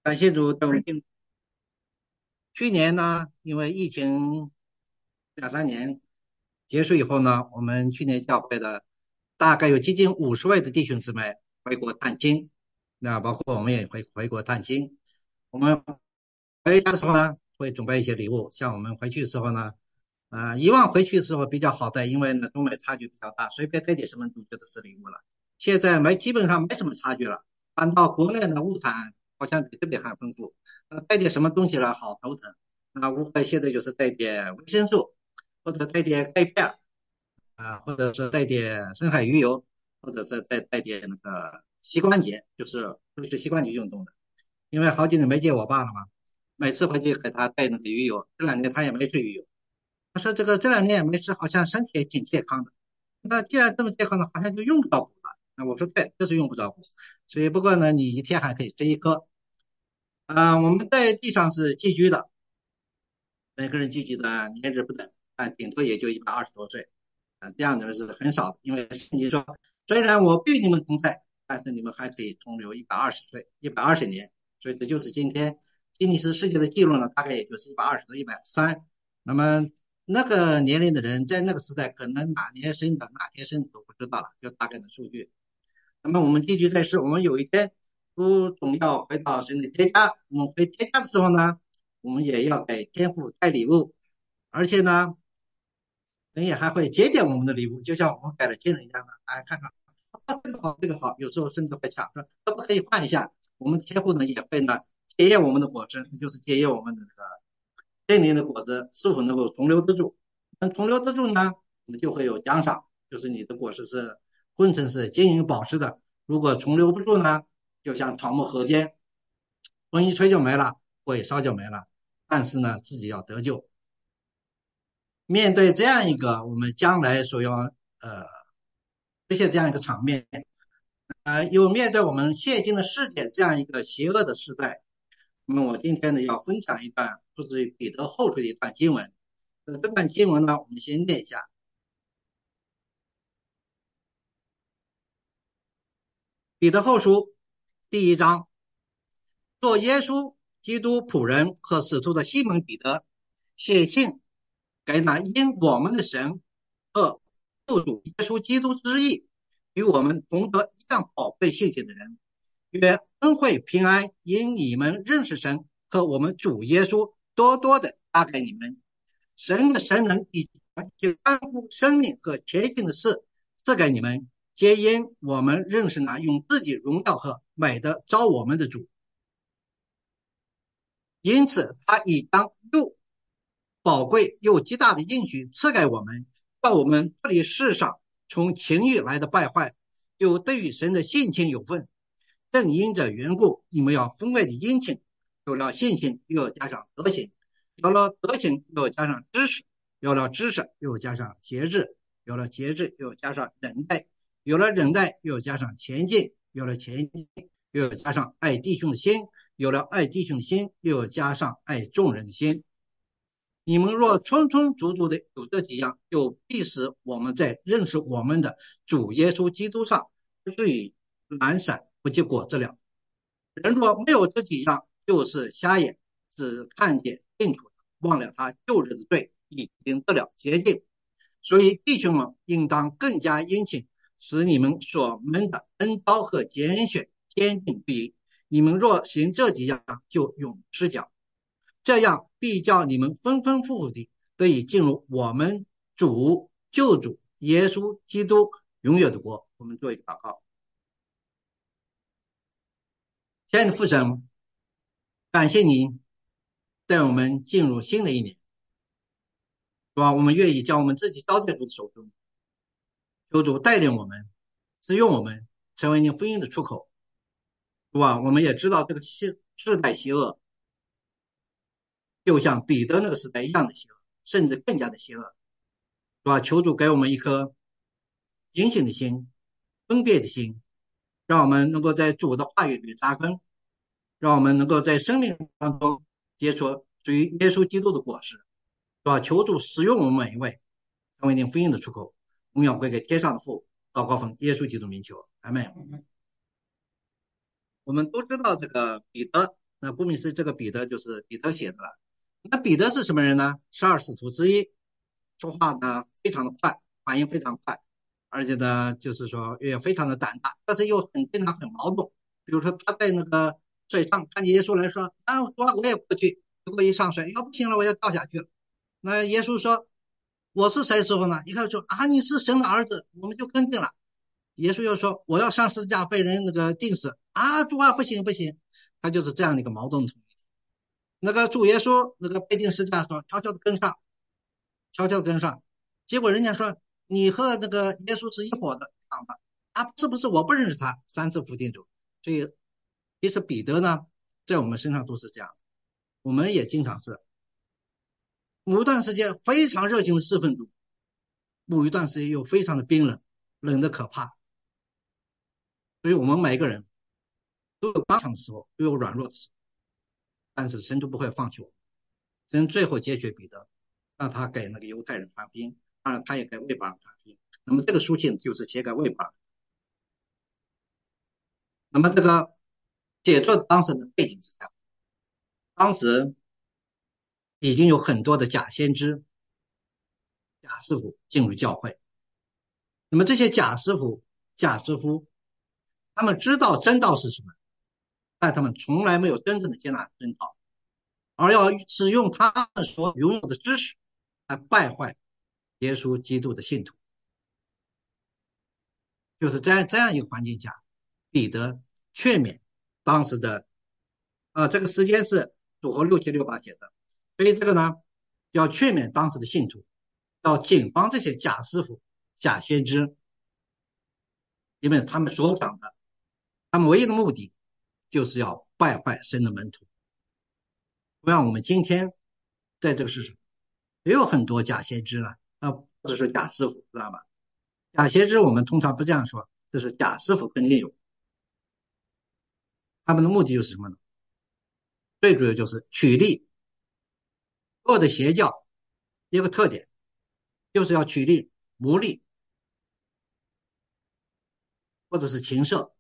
感谢主带我们进。去年呢，因为疫情2、3年结束以后呢，我们去年教会的大概有接近50位的弟兄姊妹回国探亲，那包括我们也回国探亲。我们回家的时候呢，会准备一些礼物，像我们回去的时候呢，以往回去的时候比较好带，因为呢中美差距比较大，随便带点什么都觉得是礼物了。现在基本上没什么差距了，搬到国内的物产好像比这边还丰富。带点什么东西了好头疼。无非现在就是带点维生素，或者带点钙片或者是带点深海鱼油，或者是再带点那个膝关节，就是膝关节运动的。因为好几年没见我爸了嘛，每次回去给他带那个鱼油，这2年他也没吃鱼油。他说这2年也没吃，好像身体也挺健康的。那既然这么健康的，好像就用不着补了。那我说对，就是用不着补。所以不过呢，你一天还可以吃一颗。我们在地上是寄居的，每个人聚集的年日不等，但顶多也就120多岁。这样的人是很少的，因为圣经说，虽然我与你们同在，但是你们还可以同留120岁、120年。所以这就是今天吉尼斯世界的记录呢，大概也就是120到130。那么那个年龄的人在那个时代，可能哪年生的、哪天生的都不知道了，就大概的数据。那么我们寄居在世，我们有一天都总要回到神的天家。我们回天家的时候呢，我们也要给天父带礼物，而且呢，人也还会检点我们的礼物，就像我们给了亲人一样的，看看这个好，这个好，有时候甚至会抢说可不可以换一下。我们天父呢也会呢检验我们的果实，就是检验我们的这个圣灵的果子是否能够同流得住。同流得住呢，我们就会有奖赏，就是你的果实是混成是金银宝石的。如果重留不住呢，就像草木禾秸，风一吹就没了，火一烧就没了。但是呢，自己要得救。面对这样一个我们将来所要出现这样一个场面，又面对我们现今的世界这样一个邪恶的时代，那么我今天呢要分享一段出自于彼得后书的一段经文。这段经文呢，我们先念一下。彼得后书第1章，做耶稣基督仆人和使徒的西门彼得，写信给那因我们的神和救主耶稣基督之意与我们同得一样宝贵信息的人，愿恩惠平安因你们认识神和我们主耶稣多多的加给你们。神的神能以及关乎生命和前进的事赐给你们，皆因我们认识那用自己荣耀和美的召我们的主。因此他已将又宝贵又极大的应许赐给我们，叫我们脱离世上从情欲来的败坏，就对于神的性情有份。正因这缘故，你们要分外的殷勤，有了信心又要加上德行，有了德行又要加上知识，有了知识又要加上节制，有了节制又要加上忍耐，有了忍耐又要加上前进，有了前进又要加上爱弟兄的心，有了爱弟兄的心又要加上爱众人的心。你们若充充足足的有这几样，就必使我们在认识我们的主耶稣基督上不至于懒散不结果子了。人若没有这几样，就是瞎眼，只看见净土，忘了他旧日的罪，已经得了洁净。所以弟兄们应当更加殷勤，使你们所蒙的恩膏和拣选坚定不移。你们若行这几样，就永失脚。这样必叫你们丰丰富富的得以进入我们主救主耶稣基督永远的国。我们做一个祷告。亲爱的父神，感谢你带我们进入新的一年，是吧？我们愿意将我们自己交在主的手中，求主带领我们，使用我们，成为你福音的出口，是吧？我们也知道这个世代邪恶，就像彼得那个时代一样的邪恶，甚至更加的邪恶，是吧？求主给我们一颗警醒的心，分辨的心，让我们能够在主的话语里扎根，让我们能够在生命当中结出属于耶稣基督的果实，是吧？求主使用我们每一位，成为您福音的出口，荣耀归给天上的父，祷告奉耶稣基督名求，阿门。我们都知道这个彼得那顾名思义，这个彼得就是彼得写的了。那彼得是什么人呢？十二使徒之一，说话呢非常的快，反应非常快，而且呢就是说也非常的胆大，但是又经常很矛盾。比如说他在那个水上看见耶稣来说啊，我也过去，结果一上水，要不行了，我要掉下去了。那耶稣说我是谁时候呢？一看说啊，你是神的儿子，我们就跟定了。耶稣又说我要上十字架被人那个钉死啊，主啊不行不行，他就是这样的一个矛盾。那个主耶稣那个被钉十字架说悄悄的跟上，悄悄的跟上，结果人家说你和那个耶稣是一伙的，啊是不是我不认识他，三次否定主。所以其实彼得呢，在我们身上都是这样，我们也经常是某一段时间非常热情的侍奉主，某一段时间又非常的冰冷，冷的可怕。所以我们每个人都有刚强的时候，都有软弱的时候，但是神都不会放弃我们。神最后解决彼得，让他给那个犹太人传福音，当然他也给外邦人传福音。那么这个书信就是写给外邦人。那么这个写作当时的背景是这样，当时已经有很多的假先知、假师傅进入教会。那么这些假师傅、假师傅，他们知道真道是什么，但他们从来没有真正的接纳真道，而要使用他们所拥有的知识来败坏耶稣基督的信徒。就是在这样一个环境下，彼得劝勉当时的这个时间是主后6768写的，所以这个呢要劝勉当时的信徒，要警防这些假师傅、假先知，因为他们所讲的，他们唯一的目的就是要败坏神的门徒。同样，我们今天在这个世上也有很多假先知了或者是假师傅，知道吗？假先知我们通常不这样说，就是假师傅肯定有，他们的目的就是什么呢？最主要就是取利。所有的邪教一个特点就是要取利、牟利或者是情色，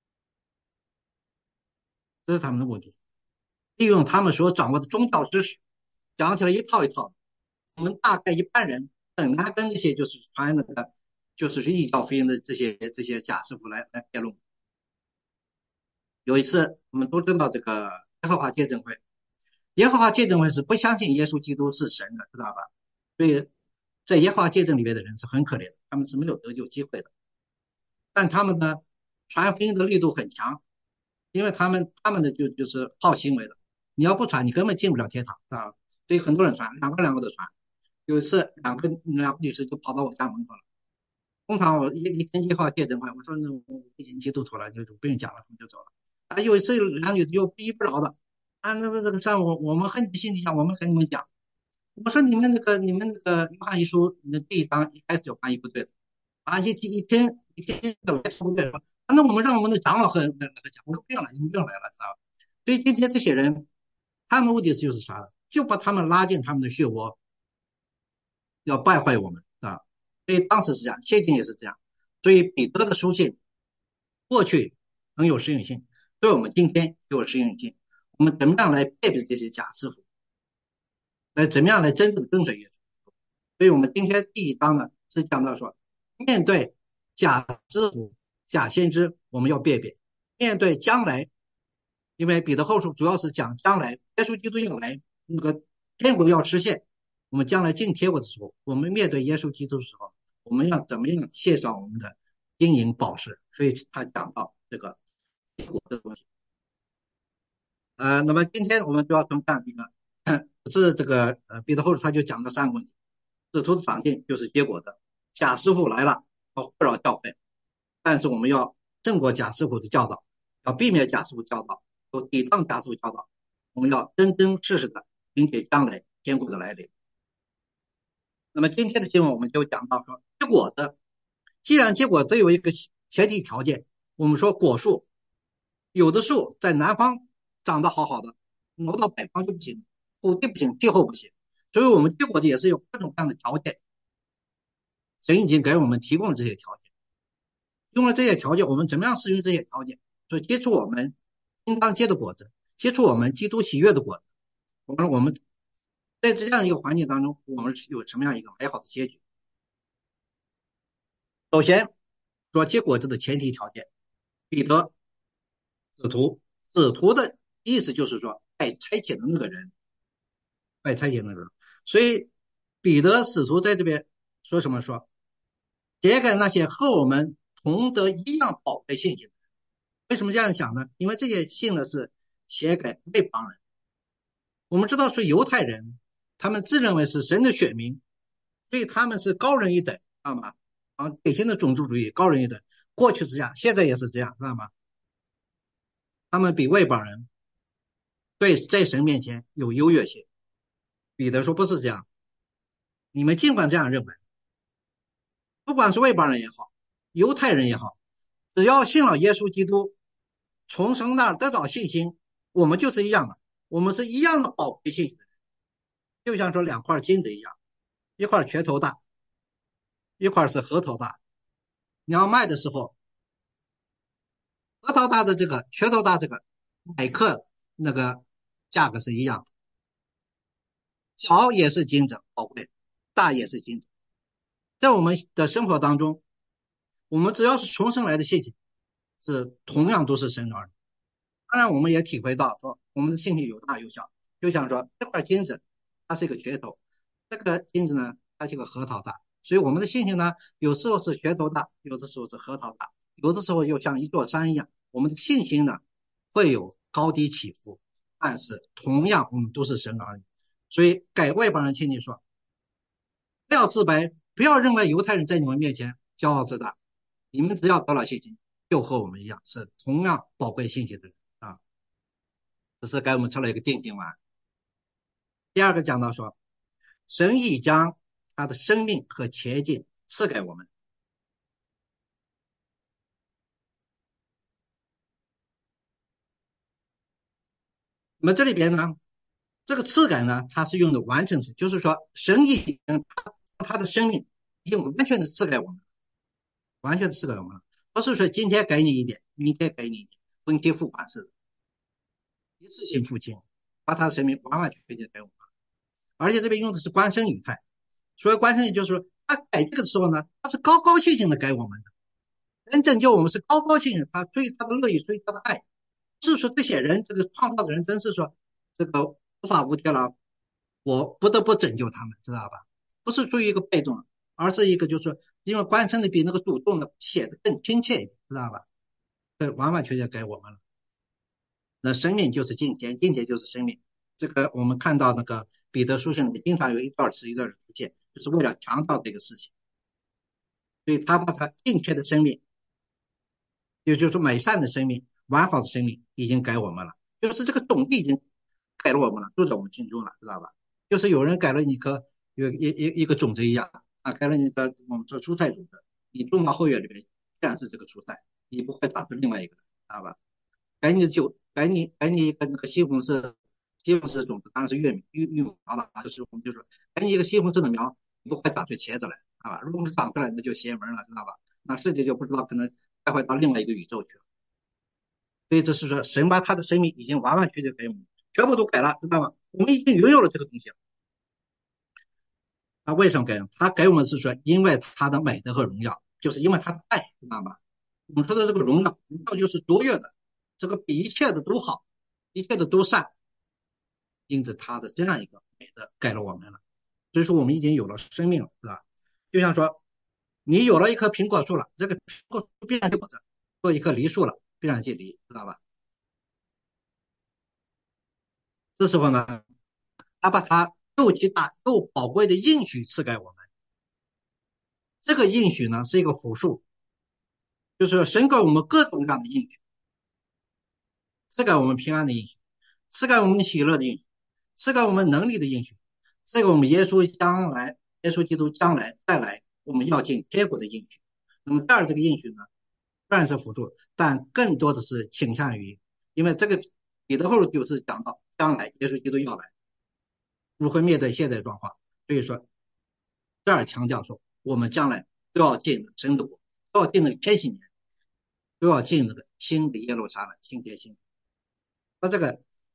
这是他们的目的。利用他们所掌握的宗教知识，讲起来一套一套的。我们大概一般人很难跟那些就是传那个就是异教福音的这些假师傅来辩论。有一次，我们都知道这个耶和华见证会，耶和华见证会是不相信耶稣基督是神的，知道吧？所以在耶和华见证里面的人是很可怜的，他们是没有得救机会的。但他们呢，传福音的力度很强，因为他们的就是靠行为的，你要不传，你根本进不了天堂啊。所以很多人传，两个的传。有一次，两个女士就跑到我家门口了。通常我一听一号见证会，我说那我已经基督徒了，就不用讲了，我们就走了。啊，有一次两女就逼不着的，啊，那个上我们和你们心里想，我们和你们讲，我说你们那个约翰一书那第一章一开始就翻译不对的，啊，一天的来不对说，啊，那我们让我们的长老和那个讲，我说不用了，你们不用来了，知道吧？所以今天这些人，他们目的就是啥呢？就把他们拉进他们的漩涡，要败坏我们啊。所以当时是这样，现今也是这样。所以彼得的书信过去很有实用性，对我们今天也有实用性。我们怎么样来辨别这些假师傅？来怎么样来真正的跟随耶稣？所以我们今天第一章呢是讲到说，面对假师傅、假先知，我们要辨别；面对将来，因为彼得后书主要是讲将来耶稣基督要来，那个天国要实现，我们将来进天国的时候，我们面对耶稣基督的时候，我们要怎么样献上我们的金银宝石？所以他讲到这个天国的问题。那么今天我们主要从这样一个是这个彼得后书他就讲了三个问题。使徒的场景就是结果的，假师傅来了，要混扰教会，但是我们要正过假师傅的教导，要避免假师傅教导，要抵挡假师傅教导，我们要真真实实的迎接将来天国的来临。那么今天的新闻我们就讲到说，结果的，既然结果都有一个前提条件，我们说果树，有的树在南方长得好好的，挪到北方就不行，土地不行，气候不行，所以我们结果的也是有各种各样的条件。神已经给我们提供了这些条件，用了这些条件，我们怎么样适用这些条件？所以结出我们应当结的果子， 结出我们基督喜悦的果子。我们在这样一个环境当中，我们有什么样一个美好的结局？首先说结果子的前提条件，彼得使徒，使徒的意思就是说被差遣的那个人，被差遣的那个人。所以彼得使徒在这边说什么？说写给那些和我们同得一样宝贵信息的。为什么这样想呢？因为这些信呢是写给外邦人。我们知道说犹太人，他们自认为是神的选民，所以他们是高人一等，知道吗？典型的种族主义，高人一等，过去是这样，现在也是这样，知道吗？他们比外邦人对在神面前有优越性。彼得说不是这样，你们尽管这样认为，不管是外邦人也好，犹太人也好，只要信了耶稣基督，从神那儿得到信心，我们就是一样的，我们是一样的宝贵信息的人，就像说两块金子一样，一块拳头大，一块是核桃大。你要卖的时候，核桃大的这个，拳头大这个，每克那个价格是一样的，小也是金子宝贵，大也是金子。在我们的生活当中，我们只要是重生来的信息，是同样都是神的儿女。当然，我们也体会到说，我们的信息有大有小。就像说这块金子，它是一个拳头，这个金子呢，它是一个核桃大。所以我们的信心呢，有时候是拳头大，有的时候是核桃大，有的时候又像一座山一样。我们的信心呢，会有高低起伏，但是同样我们都是神儿女。所以给外邦人亲戚说，不要自卑，不要认为犹太人在你们面前骄傲自大，你们只要得了信心，就和我们一样，是同样宝贵信息的人啊。这是给我们出了一个定心丸。第二个讲到说，神已将他的生命和前进赐给我们。那么这里边呢，这个赐给呢，它是用的完成时，就是说神已经他的生命已经完全的赐给我们，完全的赐给我们了，不是说今天给你一点，明天给你一点，分期付款式的，一次性付清，把他的生命完完全全给我们。而且这边用的是官生语态，所以官生语就是说，他给这个的时候呢，他是高高兴兴的给我们的，真正救我们是高高兴兴，他出于他的乐意，出于他的爱，不是说这些人这个创造的人真是说这个无法无天了，我不得不拯救他们，知道吧？不是出于一个被动，而是一个就是说，因为官生的比那个主动的写的更亲切一点，知道吧？这完完全全给我们了。那生命就是金钱，金钱就是生命。这个我们看到那个彼得书信里面经常有一段词一段出现，就是为了强调这个事情。所以他把他金钱的生命，也就是美善的生命、完好的生命，已经给我们了。就是这个种子已经给了我们了，住在我们心中了，知道吧？就是有人给了你一个种子一样啊，给了你的我们说蔬菜种子，你种到后院里面，自然是这个蔬菜，你不会长出另外一个，知道吧？给你一个那个西红柿种子，当然是玉米苗了啊，就是我们就说给你一个西红柿的苗，你不会长出茄子来，知道吧？如果是长出来，那就邪门了，知道吧？那世界就不知道可能带回到另外一个宇宙去了。所以这是说，神把他的生命已经完完全全给我们，全部都给了，知道吗？我们已经拥有了这个东西了。他为什么给？他给我们是说，因为他的美德和荣耀，就是因为他的爱，知道吗？我们说的这个荣耀，荣耀就是卓越的，这个比一切的都好，一切的都善，因此他的这样一个美德给了我们了。所以说，我们已经有了生命了，是吧？就像说，你有了一棵苹果树了，这个苹果树必然结果子；做一棵梨树了，必然结梨，知道吧？这时候呢，他把他又极大又宝贵的应许赐给我们。这个应许呢，是一个复数，就是神给我们各种各样的应许，赐给我们平安的应许，赐给我们喜乐的应许，赐给我们能力的应许，赐给我们耶稣基督将来带来我们要进天国的应许。那么第二这个应许呢，虽然是辅助，但更多的是倾向于，因为这个彼得后就是讲到将来耶稣基督要来，如何面对现在状况，所以说这儿强调说，我们将来都要进神的国，都要进那个千禧年，都要进那个新的耶路撒冷新天新。那这个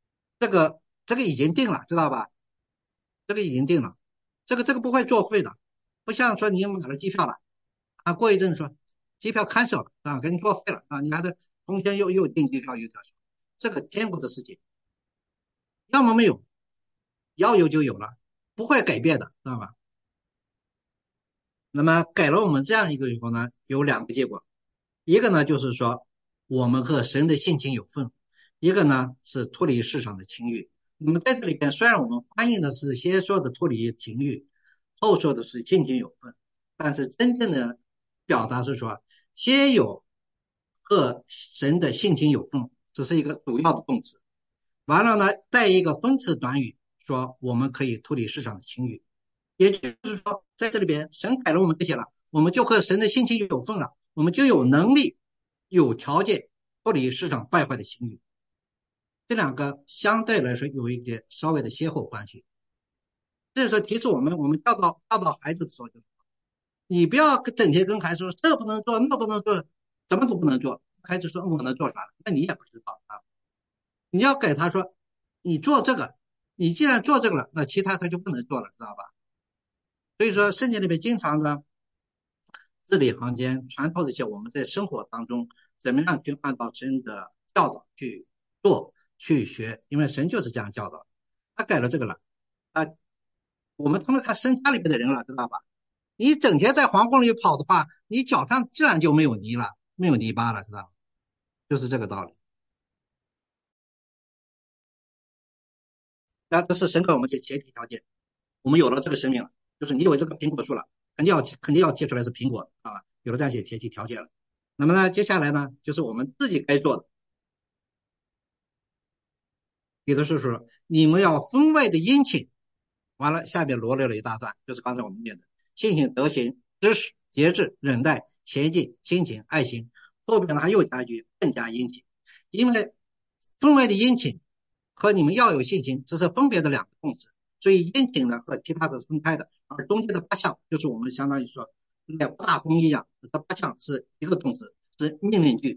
这个已经定了，知道吧？这个已经定了，这个不会作废的，不像说你买了机票了啊，过一阵说机票 cancel 了啊，给你作废了啊，你还得重新又订机票又调休，这个天国的事情，要么没有，要有就有了，不会改变的，知道吧？那么改了我们这样一个以后呢，有两个结果，一个呢就是说我们和神的性情有份，一个呢是脱离世上的情欲。那么在这里边，虽然我们翻译的是先说的脱离情欲，后说的是性情有份，但是真正的表达是说先有和神的性情有份，这是一个主要的动词。完了呢，带一个分词短语，说我们可以脱离世上的情欲。也就是说，在这里边，神改了我们这些了，我们就和神的性情有份了，我们就有能力、有条件脱离世上败坏的情欲。这两个相对来说有一点稍微的先后关系。所以说，提示我们教导孩子的时候，就你不要整天跟孩子说这不能做，那不能做，什么都不能做。孩子说我能做啥？那你也不知道啊。你要给他说，你做这个，你既然做这个了，那其他他就不能做了，知道吧？所以说，圣经里面经常的字里行间传透这些我们在生活当中怎么样去按照神的教导去做去学，因为神就是这样教导。他改了这个了啊，我们成了他生家里边的人了，知道吧？你整天在皇宫里跑的话，你脚上自然就没有泥了，没有泥巴了，知道吧？就是这个道理。那这是神给我们的前提条件，我们有了这个生命了，就是你有这个苹果树了，肯定要结出来是苹果啊，有了这样一些前提条件了。那么呢，接下来呢，就是我们自己该做的。彼得是说，你们要分外的殷勤。完了，下面罗列了一大段，就是刚才我们念的：信心、德行、知识、节制、忍耐、前进、亲情、爱心。后边呢还又加一句更加殷勤，因为分外的殷勤和你们要有信心，这是分别的两个动词，所以殷勤呢和其他的是分开的，而中间的八项就是我们相当于说两大功一样，这八项是一个动词，是命令句。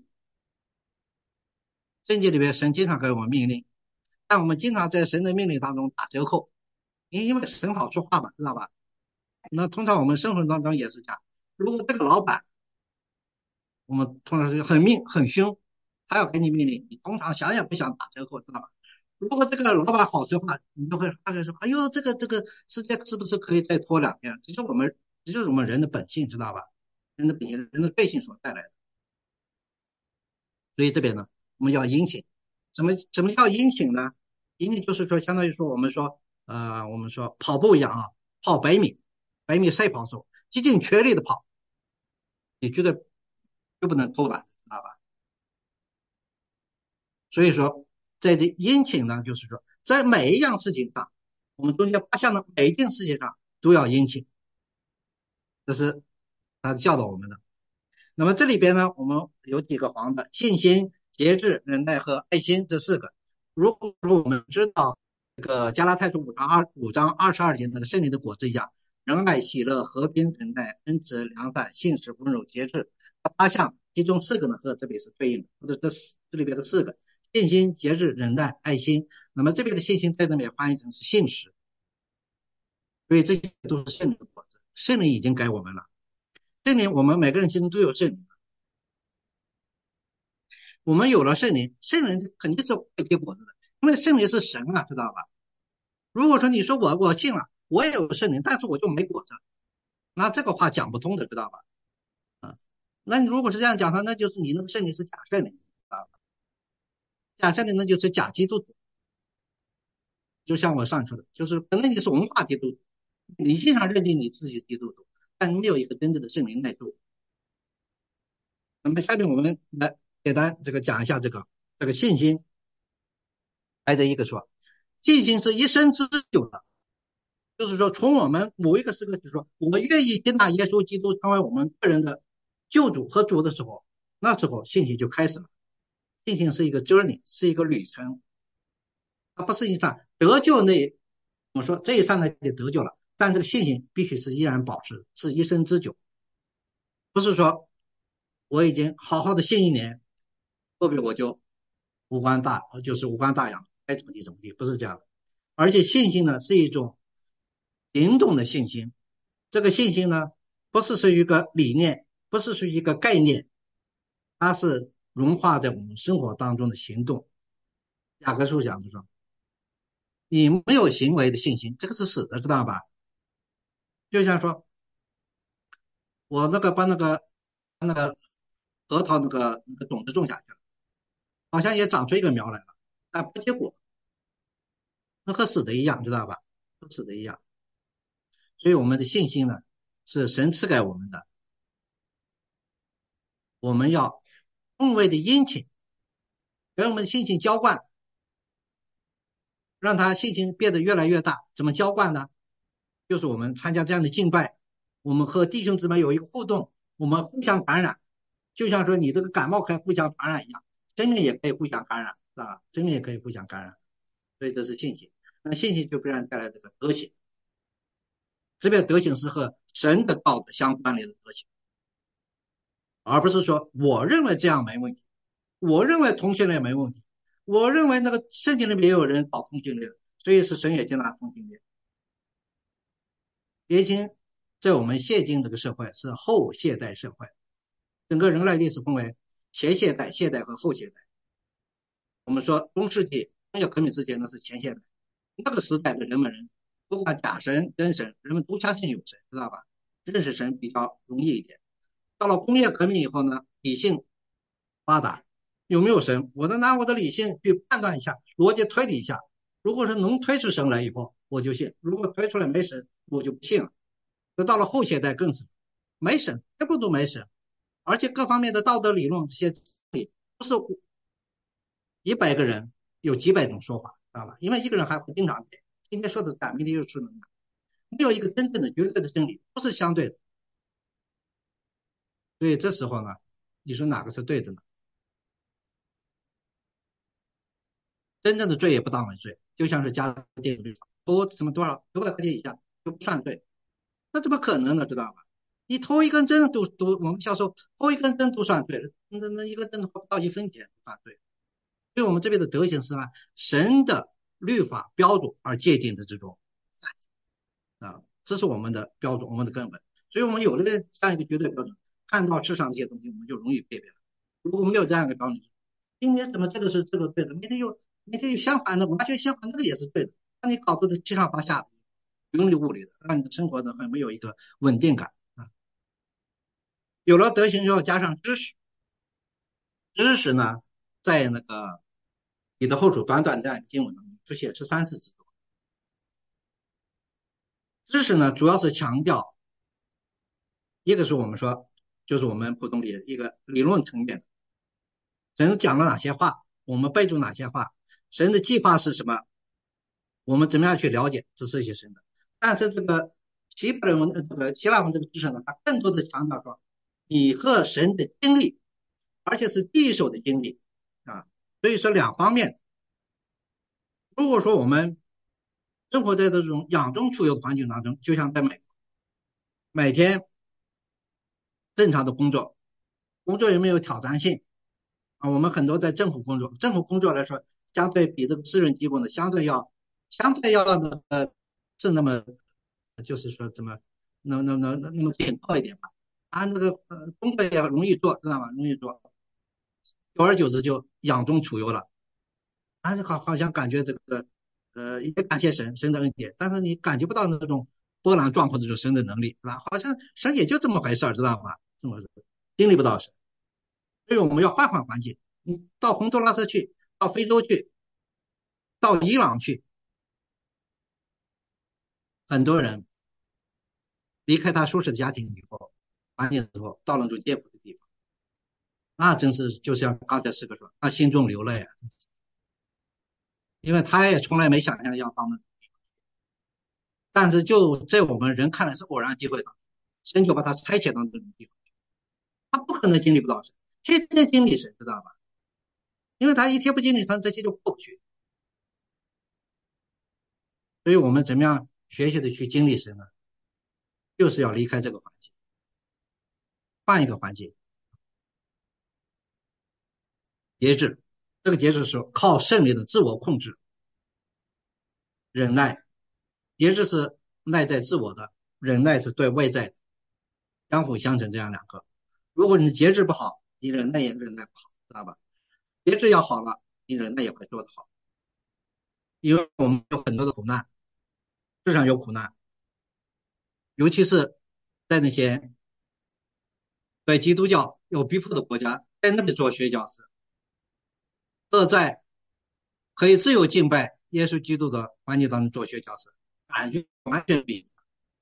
圣经里面神经常给我们命令，但我们经常在神的命令当中打折扣，因为神好说话嘛，知道吧？那通常我们生活当中也是这样，如果这个老板我们通常是很命很凶，他要给你命令，你通常想也不想打折扣，知道吧？如果这个老板好说话，你就会大概说，哎呦，这个世界是不是可以再拖2天？这就是我们人的本性，知道吧？人的本性，人的罪性所带来的。所以这边呢，我们要殷勤。什么叫殷勤呢？殷勤就是说，相当于说我们说跑步一样啊，跑100米赛跑的时候，极尽全力的跑，你绝对就不能偷懒，知道吧？所以说，在这殷勤呢，就是说，在每一样事情上，我们中间八项的每一件事情上都要殷勤，这是他教导我们的。那么这里边呢，我们有几个黄的：信心、节制、忍耐和爱心这4个。如果说我们知道这个加拉太书5章22节那个圣灵的果子一样，仁爱、喜乐、和平、忍耐、恩慈、良善、信实、温柔、节制，8项，其中4个呢和这里是对应的，或者这里边的4个：信心、节制、忍耐、爱心。那么这边的信心在那边翻译成是信实，所以这些都是圣灵的果子。圣灵已经给我们了，圣灵我们每个人心中都有圣灵。我们有了圣灵，圣灵肯定是会结果子的，因为圣灵是神啊，知道吧？如果说你说我信了，我也有圣灵，但是我就没果子，那这个话讲不通的，知道吧？啊，那你如果是这样讲的话，那就是你那个圣灵是假圣灵啊，假圣灵那就是假基督徒。就像我上说的，就是可能你是文化基督徒，理性上认定你自己是基督徒，但没有一个真正的圣灵内住。那么下面我们来简单讲一下这个信心。挨着一个说，信心是一生之久的，就是说从我们某一个时刻，就是说我们愿意接纳耶稣基督成为我们个人的救主和主的时候，那时候信心就开始了。信心是一个 journey， 是一个旅程，它不是一场得救那我们说这一刹那就得救了，但这个信心必须是依然保持，是一生之久，不是说我已经好好的信1年，后边我就无关大洋。 该怎么地怎么地，不是这样的。而且信心呢是一种行动的信心，这个信心呢不是属于一个理念，不是属于一个概念，它是融化在我们生活当中的行动。雅各书讲的说，你没有行为的信心，这个是死的，知道吧？就像说我那个把那个核桃那个种子种下去了，好像也长出一个苗来了，但不结果，那和死的一样，知道吧？和死的一样。所以我们的信心呢，是神赐给我们的，我们要恭维的殷勤，跟我们的信心浇灌，让他信心变得越来越大。怎么浇灌呢？就是我们参加这样的敬拜，我们和弟兄姊妹有一个互动，我们互相感染，就像说你这个感冒可以互相传染一样，生命也可以互相感染，是吧？生命也可以互相感染，所以这是信心。那信心就必然带来这个德行，这边德行是和神的道德相关联的德行，而不是说我认为这样没问题，我认为同性恋没问题，我认为那个圣经里面也有人搞同性恋，所以是神也接纳同性恋。别亲在我们现今这个社会是后现代社会，整个人类历史分为前现代、现代和后现代。我们说中世纪工业革命之前呢是前现代，那个时代的人不管假神真神，人们都相信有神，知道吧？认识神比较容易一点。到了工业革命以后呢，理性发达，有没有神？我能拿我的理性去判断一下，逻辑推理一下。如果是能推出神来以后，我就信；如果推出来没神，我就不信了。那到了后现代更是没神，全部都没神，而且各方面的道德理论这些不是100个人有几百种说法，知道吧？因为一个人还会经常变，今天说的反，明天又说的反，没有一个真正的绝对的真理，不是相对的。所以这时候呢，你说哪个是对的呢？真正的罪也不当为罪，就像是加电律法，偷什么多少900块钱以下就不算罪，那怎么可能呢？知道吧？你偷一根针我们小时候偷一根针都算罪，那一个针花不到1分钱算罪。所以我们这边的德行是吧？神的律法标准而界定的这种啊，这是我们的标准，我们的根本。所以我们有了这样一个绝对标准，看到世上这些东西，我们就容易辨别了。如果没有这样一个标准，今天怎么这个是这个对的，明天又相反的，完全相反，这个也是对的，那你搞得七上八下的，云里雾里的，让你的生活呢很没有一个稳定感啊。有了德行，就要加上知识，知识呢，在那个你的后主短短这样一个经文当中出现13次之多。知识呢，主要是强调一个是我们说，就是我们普通理一个理论层面的，神讲了哪些话，我们背住哪些话，神的计划是什么，我们怎么样去了解，这是一些神的。但是这个希腊文这个知识呢，它更多的强调说，你和神的经历，而且是第一手的经历啊。所以说两方面，如果说我们生活在这种养中处优的环境当中，就像在美国，每天正常的工作，工作有没有挑战性啊？我们很多在政府工作，政府工作来说，相对比这个私人机构呢，相对要是那么，就是说怎么那么紧迫一点吧。啊，那个工作也容易做，知道吗？容易做，久而久之就养中处优了。啊，就好像感觉这个也感谢神的恩典，但是你感觉不到那种波澜壮阔的这种神的能力，是吧？好像神也就这么回事知道吗？这么经历不到神。所以我们要换换环境，你到洪都拉斯去，到非洲去，到伊朗去，很多人离开他舒适的家庭以后，环境之后，到了这种艰苦的地方，那真是就像刚才四哥说，他心中流泪啊，因为他也从来没想象要到那，但是就在我们人看来是偶然机会的，神就把他差遣到这种地方，他不可能经历不到神，天天经历神，知道吧？因为他一天不经历神，这些就过不去。所以我们怎么样学习的去经历神呢？就是要离开这个环境，换一个环境，节制。这个节制是靠圣灵的自我控制忍耐，节制是内在自我的，忍耐是对外在的，相辅相成这样两个。如果你节制不好，你忍耐也忍耐不好，知道吧？节制要好了，你忍耐也会做得好。因为我们有很多的苦难，世上有苦难，尤其是在那些对基督教有逼迫的国家，在那里做宣教士，乐在可以自由敬拜耶稣基督的环境当中做宣教士，感觉完全不一样。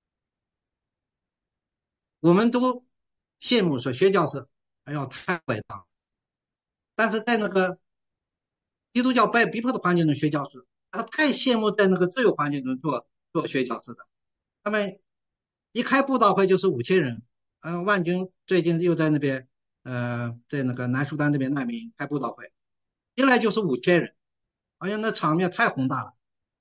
我们都羡慕说宣教士，哎呦太伟大了，但是在那个基督教被逼迫的环境中宣教士，他太羡慕在那个自由环境中做宣教士的。他们一开布道会就是5000人，万军最近又在那边，在那个南苏丹那边难民开布道会，一来就是5000人，哎呀，那场面太宏大了。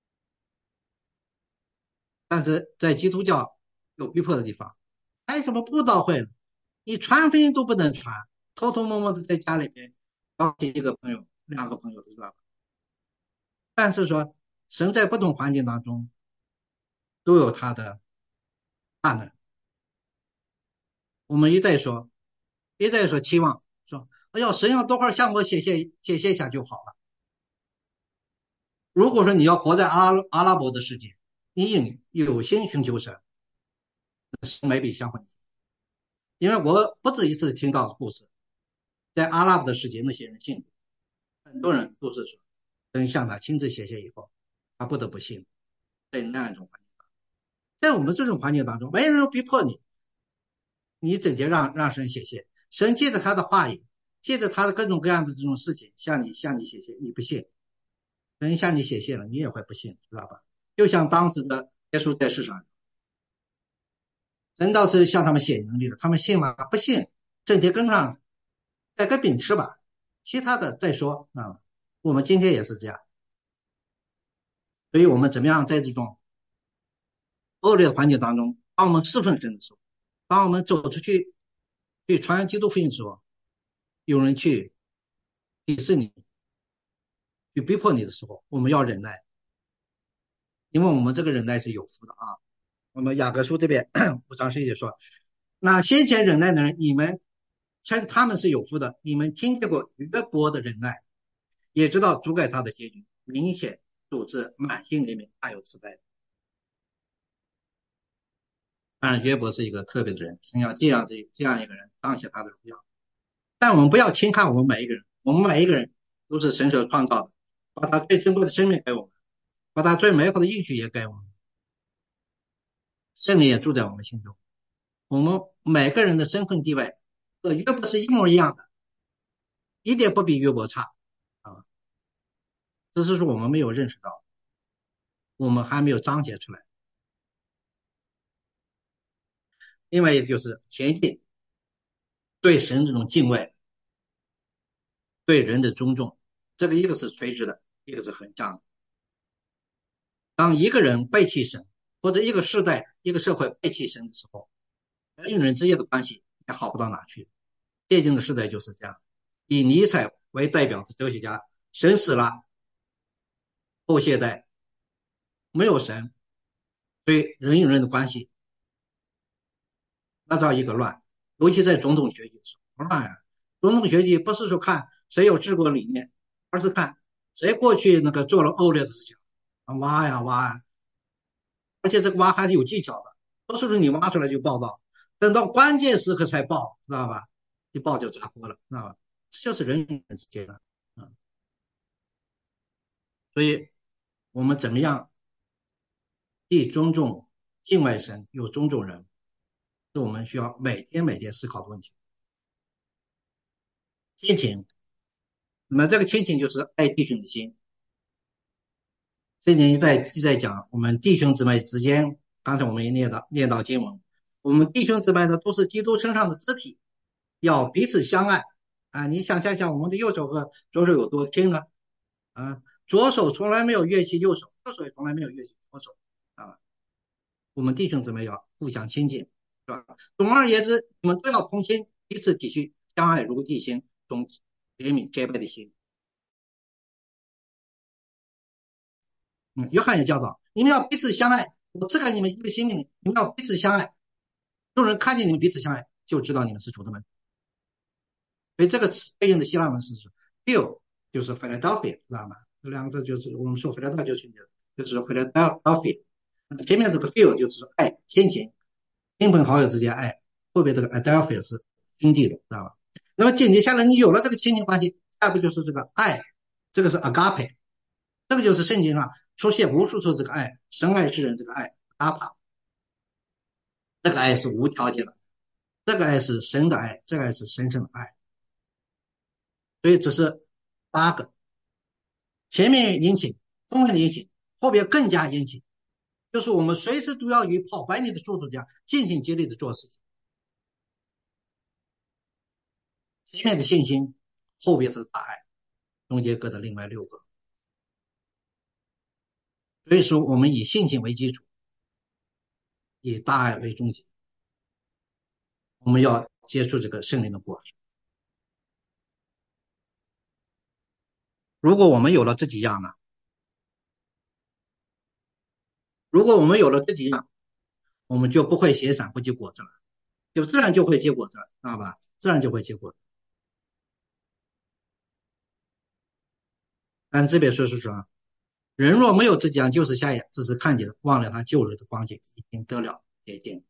但是在基督教有逼迫的地方，开什么布道会呢？你传福音都不能传，偷偷摸摸的在家里边邀请一个朋友、2个朋友，知道吧？但是说，神在不同环境当中都有他的大能。我们一再说期望，说，哎呀，神要多会儿向我显现一下就好了。如果说你要活在阿拉伯的世界，你有心寻求神，是没必相会。因为我不止一次听到故事，在阿拉伯的世界，那些人信，很多人都是说，神向他亲自显现以后，他不得不信。在那样一种环境，在我们这种环境当中，没人逼迫你，你整天让神显现，神借着他的话语，借着他的各种各样的这种事情向你显现，你不信，神向你显现了，你也会不信，知道吧？就像当时的耶稣在世上，神倒是向他们显能力了，他们信吗？不信，整天跟上带个饼吃吧，其他的再说啊。我们今天也是这样，所以我们怎么样在这种恶劣的环境当中，当我们侍奉神的时候，当我们走出去传基督福音的时候，有人去鄙视你，去逼迫你的时候，我们要忍耐，因为我们这个忍耐是有福的啊。我们雅各书这边5章11节说，那先前忍耐的人，你们称他们是有福的，你们听见过约伯的忍耐，也知道主给他的结局，明显主是满心怜悯，大有慈悲。当然，约伯是一个特别的人，神要这样一个人彰显他的荣耀。但我们不要轻看我们每一个人，我们每一个人都是神所创造的，把他最珍贵的生命给我们，把他最美好的应许也给我们，圣灵也住在我们心中。我们每个人的身份地位和约伯是一模一样的，一点不比约伯差啊！只是说我们没有认识到，我们还没有彰显出来。另外一个就是前进，对神这种敬畏，对人的尊重，这个一个是垂直的，一个是横向的。当一个人背弃神，或者一个世代、一个社会背弃神的时候，人与人之间的关系也好不到哪去。现今的时代就是这样，以尼采为代表的哲学家，神死了，后现代没有神，所以人与人的关系那叫一个乱。尤其在总统选举的时候，乱呀！总统选举不是说看谁有治国理念，而是看谁过去那个做了恶劣的事情，挖呀挖呀，而且这个挖还是有技巧的，不是说你挖出来就爆炸，等到关键时刻才爆，知道吧？一爆就炸锅了，知道吧？这就是人与人之间的。所以我们怎么样既尊重敬畏神，又尊重人，是我们需要每天思考的问题。亲情，那么这个亲情就是爱弟兄的心。圣经一再讲，我们弟兄姊妹之间，刚才我们也念到经文，我们弟兄姊妹呢都是基督身上的肢体，要彼此相爱啊！你想象一下，我们的右手和左手有多亲呢？啊，左手从来没有越弃右手，右手也从来没有越弃左手啊！我们弟兄姊妹要互相亲近，是吧？总而言之，我们都要同心，彼此体恤，相爱如弟兄，总怜悯戒备的心。 约翰也教导你们要彼此相爱，我赐给你们一个新命令，你们要彼此相爱。众人看见你们彼此相爱，就知道你们是主的门。所以这个词对应的希腊文是 feel， 就是 Philadelphia，知道吗？这两个字就是我们说 Philadelphia 就是 Philadelphia。前面这个 feel 就是爱，亲情，亲朋好友之间爱，后边这个 Adelphia 是兄弟的，知道吧？那么紧接下来你有了这个亲情关系，下一步就是这个爱，这个是 agape，这个就是圣经上出现无数次这个爱，神爱世人这个爱 agape，这个爱是无条件的，这个爱是神的爱，这个爱是神圣的爱。所以这是8个，前面殷勤，后面的殷勤，后边更加殷勤，就是我们随时都要与跑百米的速度这样尽心竭力的做事情。前面的信心，后边是大爱，中间隔的另外6个。所以说，我们以信心为基础，以大爱为终结，我们要接触这个圣灵的果实。如果我们有了这几样呢？如果我们有了这几样，我们就不会闲散不结果子了，就自然就会结果子，知道吧？自然就会结果子。但这边说是说，人若没有这几样，就是瞎眼，只是看见忘了他旧日的光景，已经得了洁净。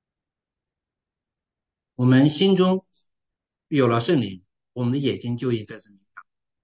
我们心中有了圣灵，我们的眼睛就应该是明亮，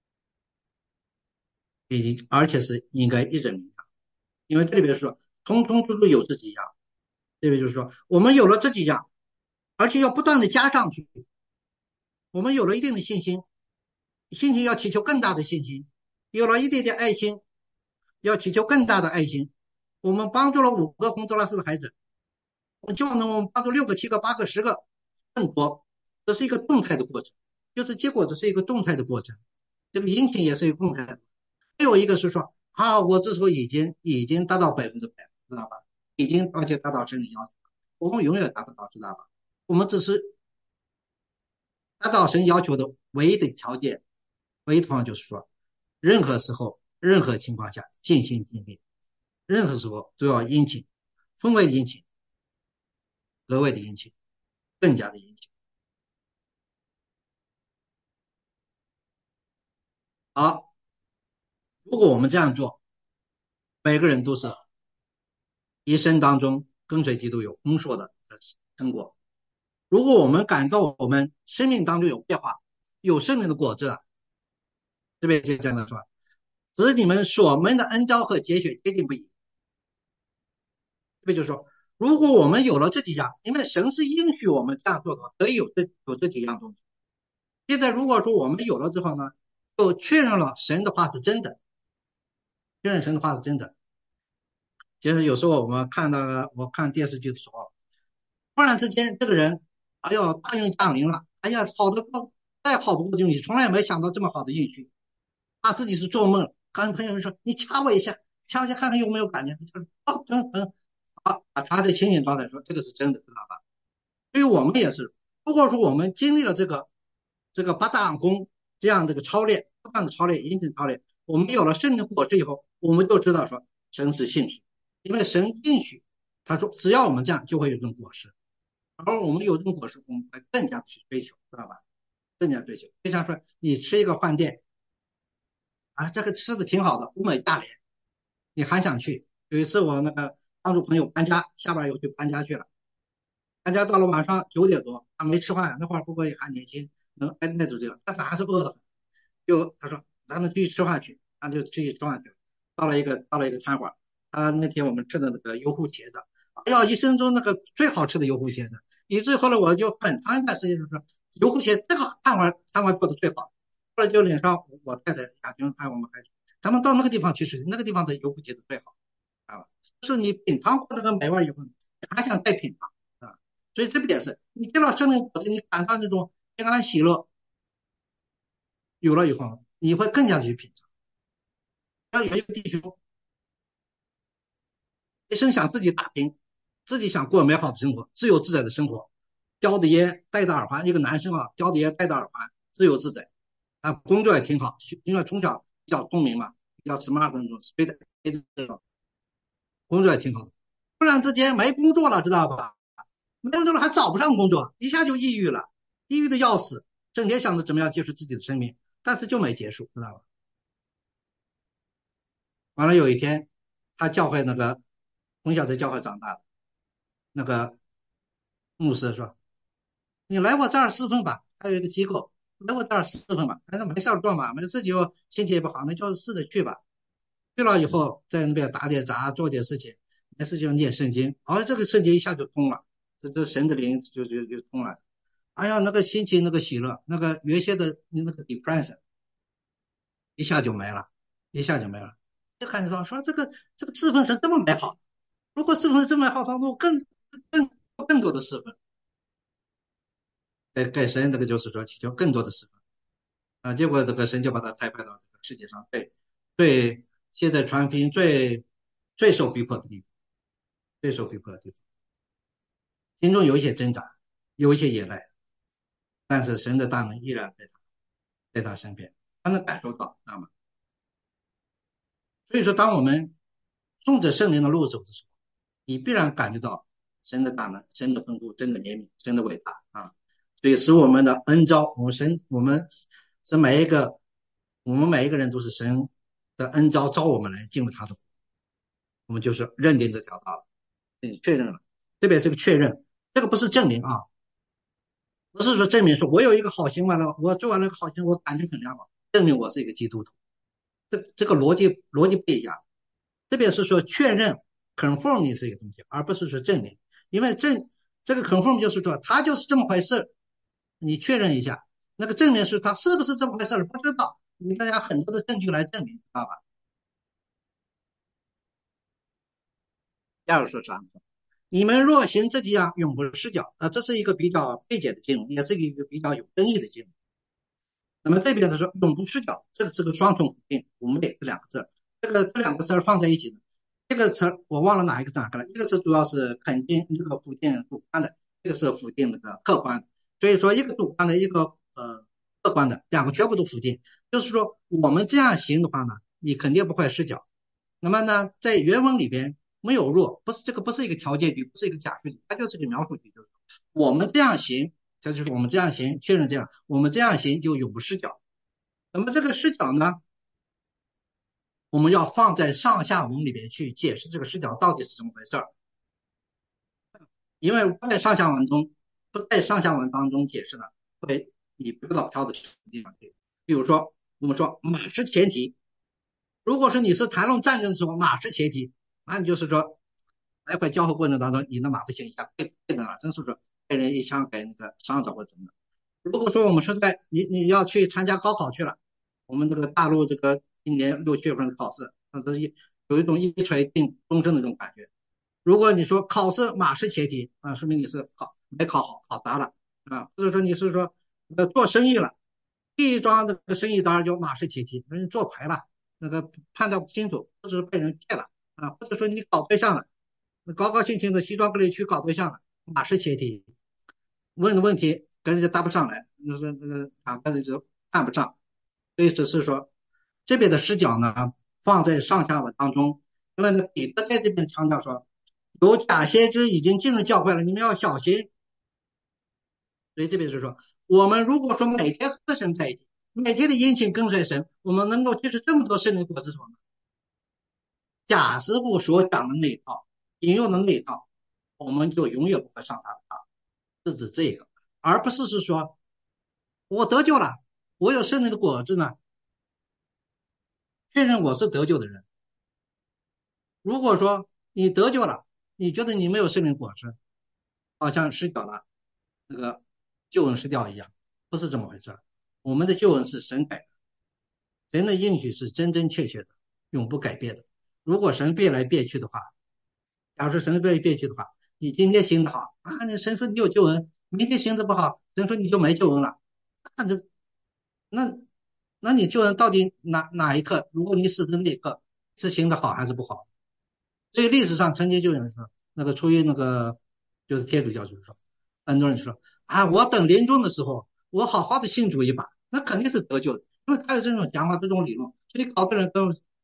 而且是应该一直明亮。因为这里边说，通通处处有这几样，这边就是说，我们有了这几样，而且要不断的加上去。我们有了一定的信心，信心要祈求更大的信心；有了一点点爱心，要祈求更大的爱心。我们帮助了5个洪都拉斯的孩子，我希望能帮助6个、7个、8个、10个，更多。这是一个动态的过程，就是结果这是一个动态的过程。这个殷勤也是一个动态的。还有一个是说，我这时候已经达到100%，知道吧？已经而且达到神的要求，我们永远达不到，知道吧？我们只是达到神要求的唯一的条件，唯一的方法就是说，任何时候、任何情况下尽心尽力，任何时候都要殷勤，分外的殷勤，额外的殷勤，更加的殷勤。好，如果我们这样做，每个人都是一生当中跟随基督有丰硕的成果。如果我们感到我们生命当中有变化，有生命的果子了，这边就这样说，指你们所蒙的恩召和节选接近不已。这边就说，如果我们有了这几样，因为神是允许我们这样做的，可以有这几样东西。现在如果说我们有了之后呢，就确认了神的话是真的，确认神的话是真的。就是有时候我看电视剧的时候，突然之间这个人，哎呦，大运降临了，哎呀，好的不再好不过的运气，从来没想到这么好的运气，他自己是做梦，跟朋友们说，你掐我一下，掐一下看看有没有感觉，他说好，他在清醒状态说这个是真的，知道吧？所以我们也是，如果说我们经历了这个八大功这样这个操练，不断的操练，殷勤操练，我们有了圣灵果子以后，我们就知道说神是信实，因为神应许，他说只要我们这样，就会有这种果实，而我们有这种果实，我们会更加去追求，知道吧？更加追求。就像说你吃一个饭店这个吃的挺好的，物美价廉，你还想去。有一次我那个帮助朋友搬家，下班又去搬家去了。搬家到了晚上9点多，他没吃饭，那会儿不过也还年轻，能挨耐住这个，但是还是饿得很。他说咱们去吃饭去，他就去吃饭去了。到了一个餐馆，那天我们吃的那个油壶茄子，哎呀，一生中那个最好吃的油壶茄子，以至于后来我就很长一段时间就是说油壶茄子这个餐馆做的最好。后来就领上我太太亚军还有我们孩子，咱们到那个地方去吃，那个地方的油壶茄子最好就是你品尝过那个美味以后，你还想再品尝所以这点是你见到生命果子，你感到那种平安喜乐，有了以后，你会更加的去品尝。像有一个弟兄一生想自己打拼，自己想过美好的生活，自由自在的生活，叼着烟戴着耳环，一个男生叼着烟戴着耳环，自由自在工作也挺好，因为从小比较聪明嘛， 较 smart 的那种 straight A 的这种工作也挺好的。突然之间没工作了，知道吧？没工作了还找不上工作，一下就抑郁了，抑郁的要死，整天想着怎么样结束自己的生命，但是就没结束，知道吧？完了有一天，他教会那个从小在教会长大的那个牧师说：“你来我这儿侍奉吧，还有一个机构，来我这儿侍奉吧。反正没事儿做嘛，没自己又心情也不好，那就试着去吧。去了以后，在那边打点杂，做点事情，没事就念圣经，而这个圣经一下就通了，这神的灵就通了。哎呀，那个心情，那个喜乐，那个原先的那个 depression 一下就没了，一下就没了。就看到说这个侍奉是这么美好，如果侍奉是这么美好，他们更更多的侍奉，给神这个就是说祈求更多的侍奉啊。结果这个神就把他差派到这个世界上最现在传福音最受逼迫的地方，最受逼迫的地方，心中有一些挣扎，有一些眼泪，但是神的大能依然在他身边，他能感受到，知道吗？所以说，当我们顺着圣灵的路走的时候，你必然感觉到神的大能、神的丰富、神的怜悯、神的伟大啊！所以使我们的恩召，我们是每一个人都是神的恩召，召我们来进入他的，我们就是认定这条道了，确认了，这边是个确认，这个不是证明啊，不是说证明说我有一个好行完了，我做完了一个好行，我感觉很良好，证明我是一个基督徒，这个逻辑不一样。这边是说确认 confirm 你是一个东西，而不是说证明，因为这个 confirm 就是说它就是这么回事，你确认一下。那个证明是它是不是这么回事不知道，你大家很多的证据来证明，知道吧？第二个说啥？你们若行这几样，永不失脚啊，这是一个比较费解的经文，也是一个比较有争议的经文。那么这边他说"永不失脚"，这个是个双重否定，我们得这两个字，这两个字放在一起的，这个词我忘了哪个了，一个词主要是肯定，一个否定主观的，这个是否定那个客观的，所以说一个主观的，一个客观的，两个全部都否定，就是说我们这样行的话呢，你肯定不会失脚。那么呢，在原文里边没有若，不是这个不是一个条件句，不是一个假设句，它就是个描述句，就是我们这样行。这就是我们这样行，确认这样，我们这样行就永不失脚。那么这个失脚呢，我们要放在上下文里边去解释这个失脚到底是怎么回事儿。因为不在上下文当中解释的，会你不知道飘的什么地方去。比如说，我们说马是前提，如果说你是谈论战争的时候，马是前提，那你就是说来回交火过程当中，你的马不行一下被了，真是说被人一枪给那个伤着或者怎么的。如果说我们是在你要去参加高考去了，我们这个大陆这个今年6、7月份的考试，它是有一种一锤定终身的这种感觉。如果你说考试马是前提啊，说明你是没考好，考砸了啊，或者说你是说做生意了，第一桩这个生意单就马是前提，说你做牌了，那个判断不清楚，或者是被人骗了啊，或者说你搞对象了，高高兴兴的西装革履去搞对象了，马是前提，问的问题跟人家答不上来，那个哪怕就看不上，所以只是说这边的视角呢放在上下文当中，因为呢彼得在这边强调说有假先知已经进入教会了，你们要小心。所以这边是说，我们如果说每天和神在一起，每天的殷勤跟随神，我们能够接受这么多圣灵果子所呢？贾师傅所讲的那一套，引用的那一套，我们就永远不会上他的当，是指这个，而不是说我得救了，我有圣灵的果子呢，确认我是得救的人。如果说你得救了，你觉得你没有圣灵果子，好像失脚了，那个救恩失掉一样，不是这么回事。我们的救恩是神给的，神的应许是真真切切的，永不改变的。如果神变来变去的话，假如说神变来变去的话，你今天行的好啊，你神说你有救恩，明天行的不好，神说你就没救恩了。那这那那你救恩到底哪一刻？如果你死的那一刻是行的好还是不好？所以历史上曾经就有人说，那个出于那个就是天主教，就是说，很多人就说啊，我等临终的时候，我好好的信主一把，那肯定是得救的，因为他有这种讲法、这种理论，所以搞的人都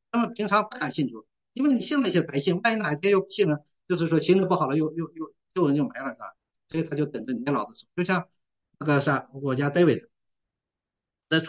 他们平常不敢信主，因为你信了一些百姓，万一哪一天又不信了，就是说行的不好了，又救人就没了，是吧？所以他就等着你老子说，就像那个啥，我家 David 在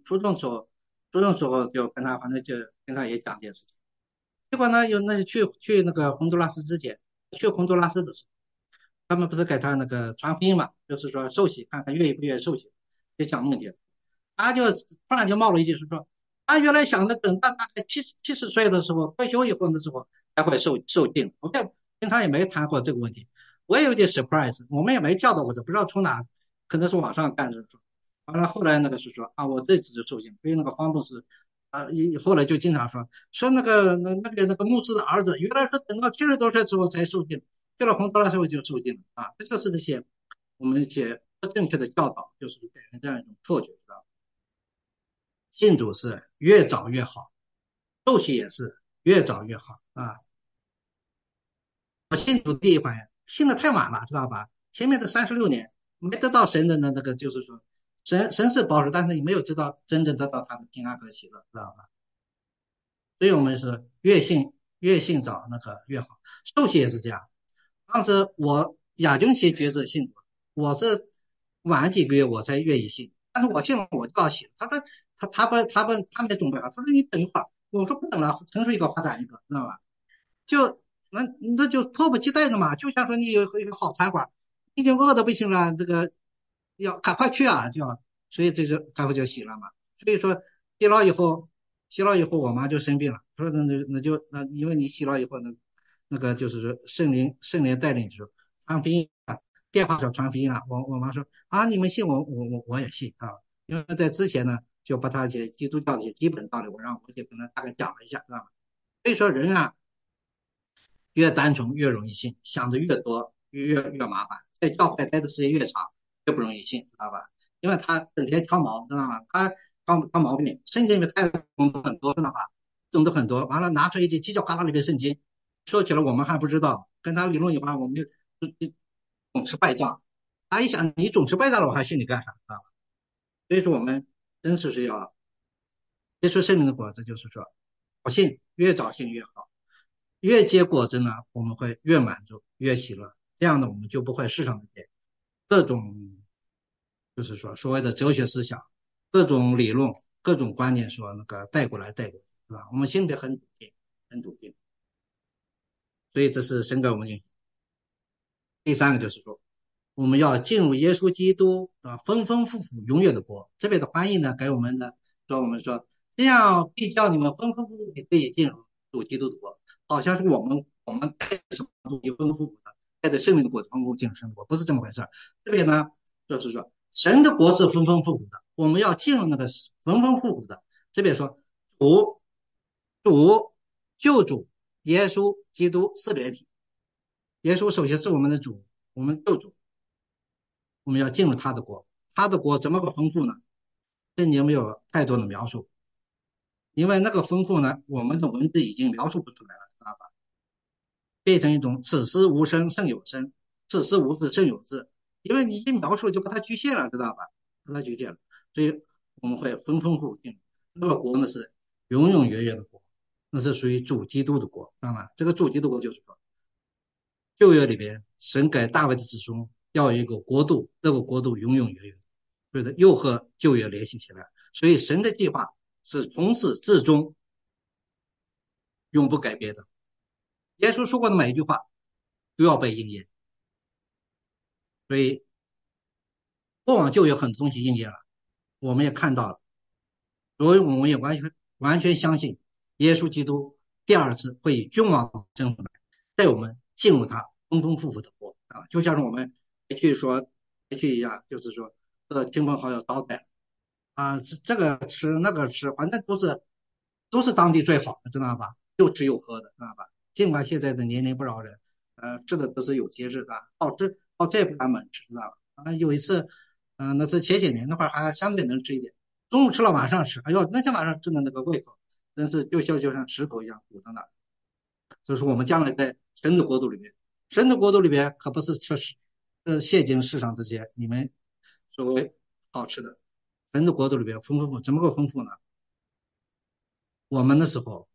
初中时候就跟他，反正就跟他也讲这件事情。结果呢，有那去那个洪都拉斯之前，去洪都拉斯的时候，他们不是给他那个传福音嘛，就是说受洗，看看愿意不愿意受洗，就讲梦境。他就突然就冒了一句是说，他原来想着等到大概七十岁的时候，退休以后的时候才会受尽。我也平常也没谈过这个问题，我也有点 surprise，我们也没教导过这，不知道从哪，可能是网上看着说。完了后来那个是说啊，我这次就受尽，所以那个方牧师啊，后来就经常说那个牧师的儿子，原来是等到70多岁之后才受尽，去了洪都拉斯就受尽了啊，这就是这些我们一些不正确的教导，就是给人这样一种错觉，知道信主是越早越好，受洗也是越早越好啊。我信主第一反应信的太晚了，知道吧？前面的36年没得到神的那个，就是说神是保守，但是你没有真正得到他的平安和喜乐，知道吧？所以我们是越信早那个越好。受洗也是这样，当时我亚军先觉知信主，我是晚几个月我才愿意信，但是我信了我就要洗。他说他没准备好，他说你等一会儿，我说不等了，成熟一个发展一个，知道吧？就那那就迫不及待的嘛，就像说你有一个好餐馆，已经饿得不行了，这个要赶快去啊，就要，所以这就他不就洗了嘛。所以说洗了以后，洗了以后我妈就生病了，说那因为你洗了以后那个就是说圣灵带领就传福音啊，电话上传福音啊，我妈说啊你们信我也信啊，因为在之前呢就把他一些基督教的一些基本道理，我让我姐跟他大概讲了一下，知道吧？所以说人啊。越单纯越容易信，想的越多越麻烦，在教会待的时间越长越不容易信，知道吧？因为他整天挑毛，知道吗？他挑毛病，圣经里面太懂得很多，知道吧？懂得很多，完了拿出一些犄角旮旯里面圣经，说起来我们还不知道，跟他理论一番，我们就总是败仗。他一想你总是败仗了，我还信你干啥？啊？所以说我们真是要结出圣灵的果子，就是说，早信越早信越好。越结果子呢，我们会越满足，越喜乐。这样呢，我们就不会市场这些各种，就是说所谓的哲学思想、各种理论、各种观念说那个带过来带过去，是吧？我们心里很笃定，很笃定。所以这是神给我们的。第三个就是说，我们要进入耶稣基督的丰丰富富永远的国。这边的翻译呢，给我们的说，我们说这样必叫你们丰丰富富地可以进入主基督的国，好像是我们带着什么东西丰丰富富的，带着生命的国丰富进入神的国，不是这么回事儿。这边呢，就是说神的国是丰丰富富的，我们要进入那个丰丰富富的。这边说主、主、救主、耶稣基督四联体。耶稣首先是我们的主，我们救主，我们要进入他的国。他的国怎么个丰富呢？圣经没有太多的描述，因为那个丰富呢，我们的文字已经描述不出来了，知道吧？变成一种此时无声胜有声，此时无字胜有字，因为你一描述就把它局限了，知道吧？把它局限了，所以我们会丰丰富富。那个国呢是永永远远的国，那是属于主基督的国，知道吗？这个主基督国就是说，旧约里边神给大卫的子孙要有一个国度，这个国度永永远远。所以又和旧约联系起来。所以神的计划是从始至终永不改变的。耶稣说过的每一句话都要被应验。所以过往就有很多东西应验了，我们也看到了，所以我们也完全相信耶稣基督第二次会以君王征服来，带我们进入他丰丰富富的国啊，就像是我们回去一样，就是说亲朋好友招待啊，这个吃那个吃，反正都是当地最好的，知道吧？又吃又喝的，知道吧？尽管现在的年龄不饶人，吃的都是有节制的，好这不敢猛吃，知道吧？啊，有一次，那是前些年那会儿还相对能吃一点，中午吃了晚上吃，哎呦，那天晚上真的那个胃口，真是就像石头一样堵在那儿。就是我们将来在神的国度里面，神的国度里边可不是吃现今世上这些你们所谓好吃的，神的国度里边丰富，怎么个丰富呢？我们的时候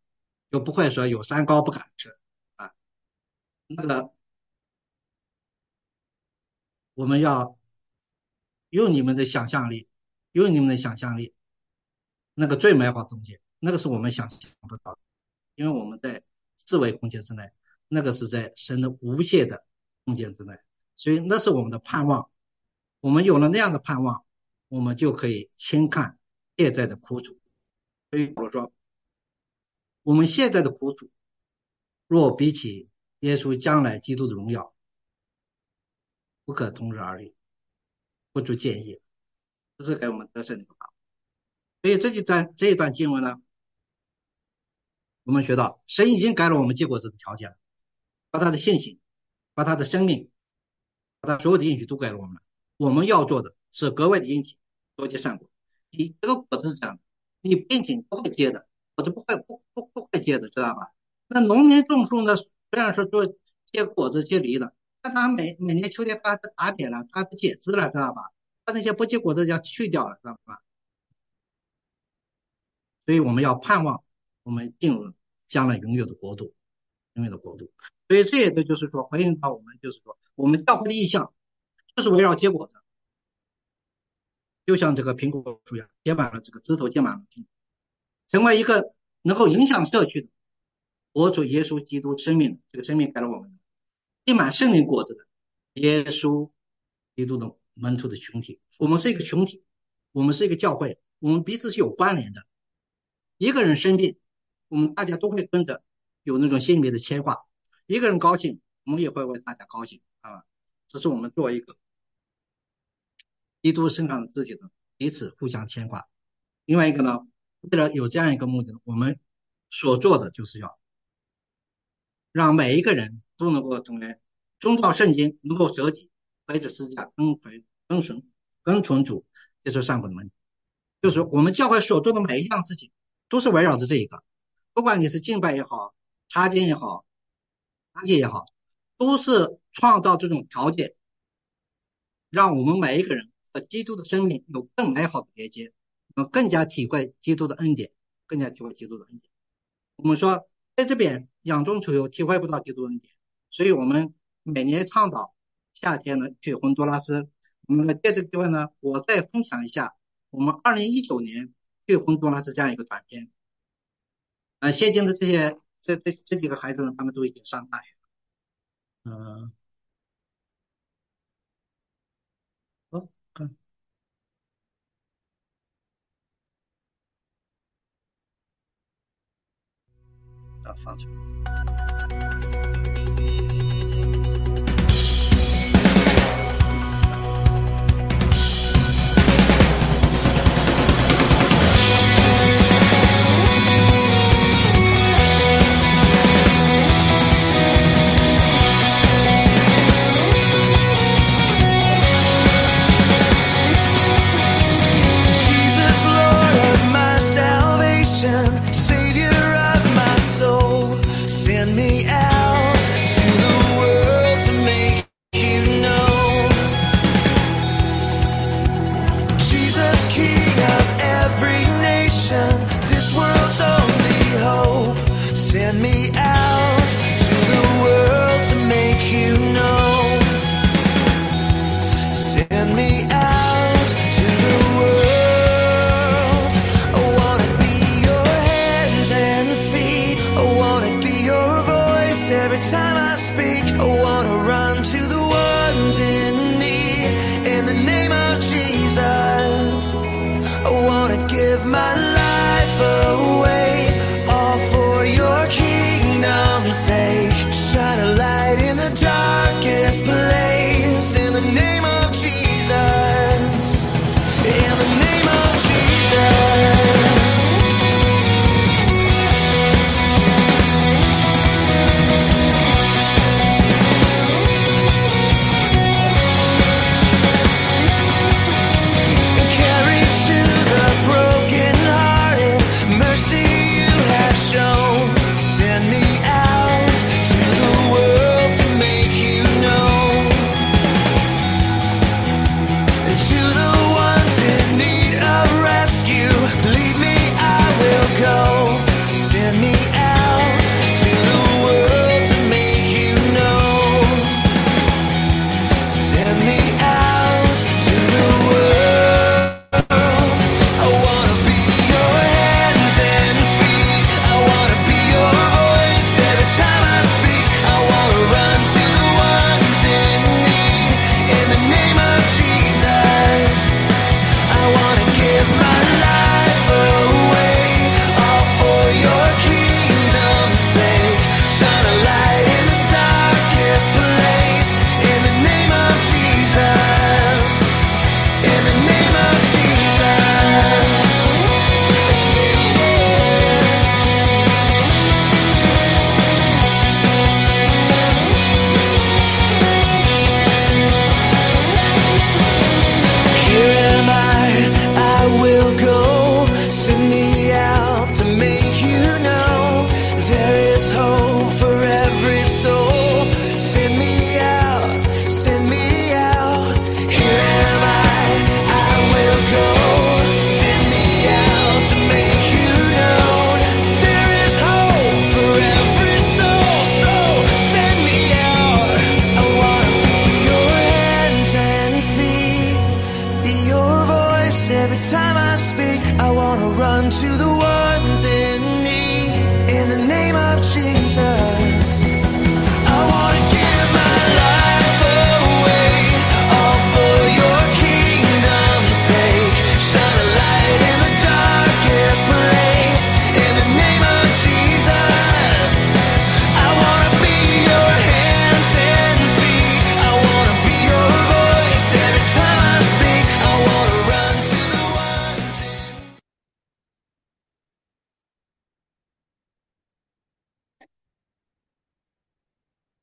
就不会说有山高不敢吃啊。那个我们要用你们的想象力，用你们的想象力，那个最美好的东西，那个是我们想象不到的，因为我们在四维空间之内，那个是在神的无限的空间之内，所以那是我们的盼望。我们有了那样的盼望，我们就可以轻看现在的苦楚。所以我说，我们现在的苦楚，若比起耶稣将来基督的荣耀，不可同日而语，不足建议。这是给我们得胜的道。所以这一段经文呢，我们学到神已经改了我们结果子的条件了，把他的信心，把他的生命，把他所有的应许都给了我们了。我们要做的是格外的殷勤，多结善果。你这个果子是这样的，你不殷勤不会结的，果子不会结的，知道吧？那农民种树呢，虽然说做结果子结梨的，但他每年秋天他打点了，他剪枝了，知道吧？他那些不结果子要去掉了，知道吧？所以我们要盼望我们进入将来永远的国度，永远的国度。所以这也就是说，回应到我们就是说，我们教会的意向就是围绕结果的，就像这个苹果树一样，结满了这个枝头结满了苹果，成为一个能够影响社区的，活出耶稣基督生命，这个生命给了我们的，结满圣灵果子的耶稣基督的门徒的群体。我们是一个群体，我们是一个教会，我们彼此是有关联的。一个人生病，我们大家都会跟着有那种心里面的牵挂；一个人高兴，我们也会为大家高兴啊。这是我们作为一个基督身上的自己的彼此互相牵挂。另外一个呢，为了有这样一个目的，我们所做的就是要让每一个人都能够成为遵照圣经，能够舍己，背着十字架跟从主，接受上古的门。就是我们教会所做的每一样事情，都是围绕着这一个。不管你是敬拜也好，插经也好，安息也好，都是创造这种条件，让我们每一个人和基督的生命有更美好的连接，更加体会基督的恩典，更加体会基督的恩典。我们说，在这边养中求幼，体会不到基督恩典，所以我们每年倡导夏天呢去洪都拉斯。我们借这个机会呢，我再分享一下我们2019年去洪都拉斯这样一个短片。现今的这几个孩子呢，他们都已经上大学。嗯、看放出来。 Carried to the broken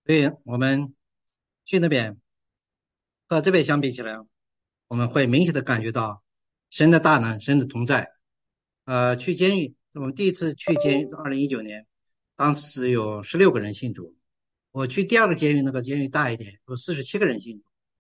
所以我们去那边和这边相比起来，我们会明显的感觉到神的大能、神的同在。去监狱，我们第一次去监狱，2019年，当时有16个人信主。我去第二个监狱，那个监狱大一点，有47个人信主。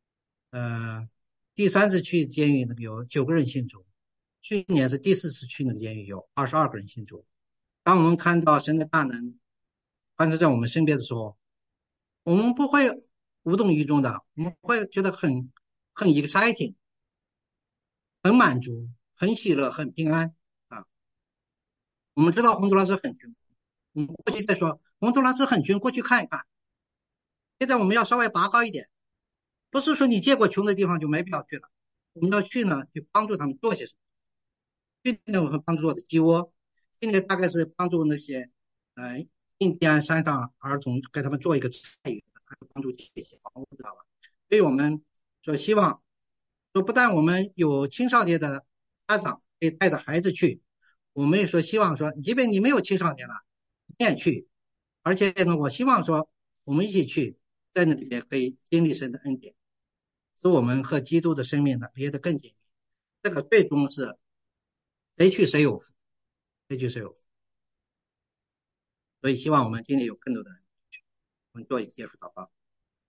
第三次去监狱，那个有9个人信主。去年是第4次去那个监狱，有22个人信主。当我们看到神的大能发生在我们身边的时候，我们不会无动于衷的，我们会觉得很 exciting，很满足，很喜乐，很平安啊。我们知道洪都拉斯很穷，我们过去再说洪都拉斯很穷，过去看一看。现在我们要稍微拔高一点，不是说你见过穷的地方就没必要去了，我们要去呢，去帮助他们做些什么。去年我们帮助做的鸡窝，今年大概是帮助那些呃印第安山上儿童，给他们做一个菜园，还有帮助建一些房屋，知道吧？所以我们说希望说，不但我们有青少年的家长可以带着孩子去，我们也说希望说，即便你没有青少年了，你也去。而且呢，我希望说，我们一起去，在那里面可以经历神的恩典，使我们和基督的生命呢连得更紧密。这个最终是谁去谁有福，谁去谁有福。所以希望我们今天有更多的人去，我们做一个结束祷告。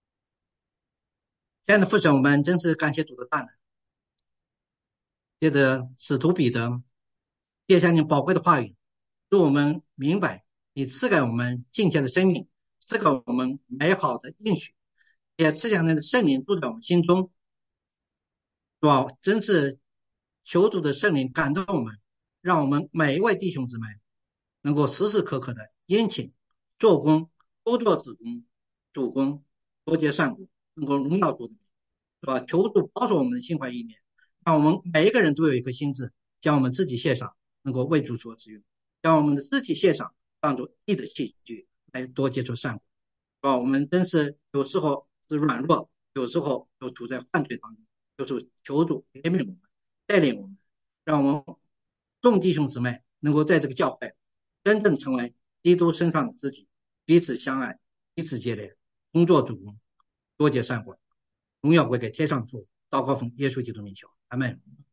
亲爱的父神，我们真是感谢主的大能。接着使徒彼得接下你宝贵的话语，使我们明白你赐给我们敬虔的生命，赐给我们美好的应许，也赐下你的圣灵住在我们心中，是吧？真是求主的圣灵感动我们，让我们每一位弟兄姊妹能够时时刻刻的殷勤做工，多做子工、主工，多结善果，能够荣耀主的名，是吧？求主保守我们的心怀意念，让我们每一个人都有一颗心智，将我们自己献上，能够为主所使用，将我们的肢体献上，当作义的器具，来多结出善果，是吧？我们真是有时候是软弱，有时候又处在犯罪当中，就是求主怜悯我们，带领我们，让我们众弟兄姊妹能够在这个教会真正成为基督身上的肢体，彼此相爱，彼此接连，工作主公，多结善果，荣耀归给天上主。祷告奉耶稣基督名求，阿门。